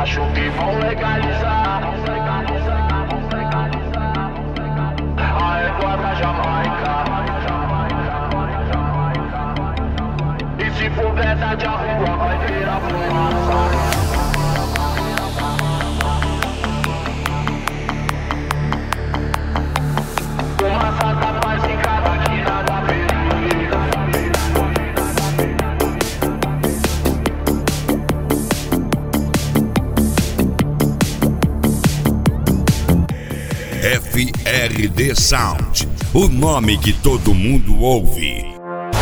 Acho que vão legalizar a égua da Jamaica. E se for verdade a rua vai virar fumaça. Fumaça da paz em cada quina da periferia. FRD Sound, o nome que todo mundo ouve.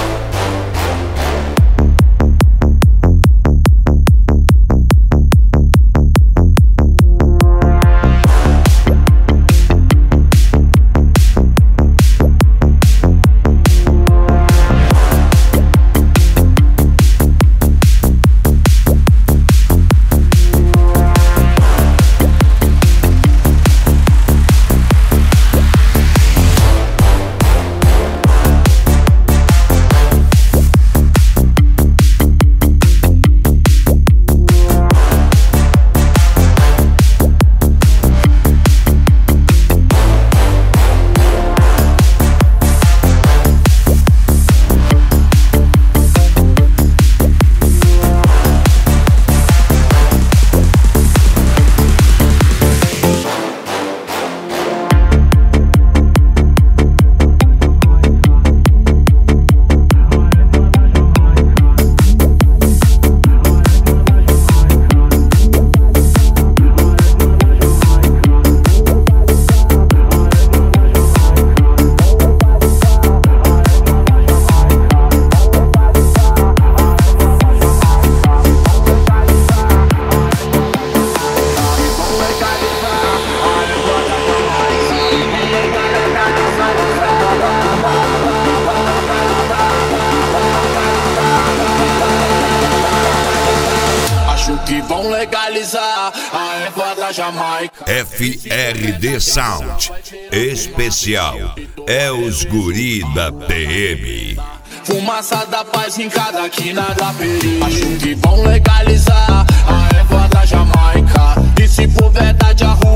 Que vão legalizar a égua da Jamaica. FRD Sound especial é os guri da PM. Fumaça da paz em cada quina da periferia. Acho que vão legalizar a égua da Jamaica. E se for verdade a rua